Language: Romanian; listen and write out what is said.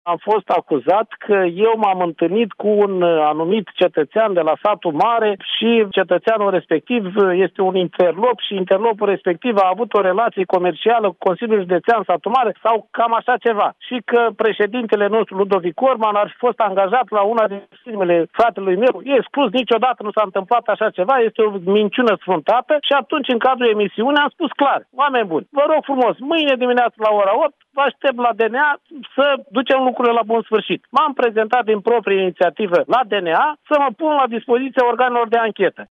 Am fost acuzat că eu m-am întâlnit cu un anumit cetățean de la satul mare și cetățeanul respectiv este un interlop și interlopul respectiv a avut o relație comercială cu Consiliul Județean satul mare sau cam așa ceva. Și că președintele nostru, Ludovic Orman, ar fi fost angajat la una din firmele fratelui meu. E exclus, niciodată nu s-a întâmplat așa ceva, este o minciună sfruntată și atunci în cadrul emisiunii am spus clar: oameni buni, vă rog frumos, mâine dimineață la ora 8 vă aștept la DNA să ducem lucrurile la bun sfârșit. M-am prezentat din proprie inițiativă la DNA să mă pun la dispoziția organelor de anchetă.